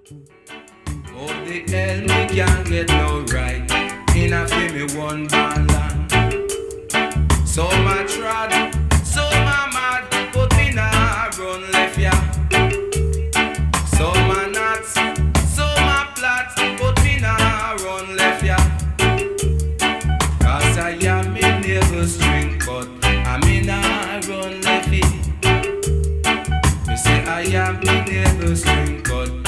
Oh, the hell me can't get no right. In a feel me one band land. So my trad, so my mad, but me nah run left ya. So my nuts, so my plat, but me nah run left ya. Cause I am me never string, but I me nah run left it. Me say I am me never string, but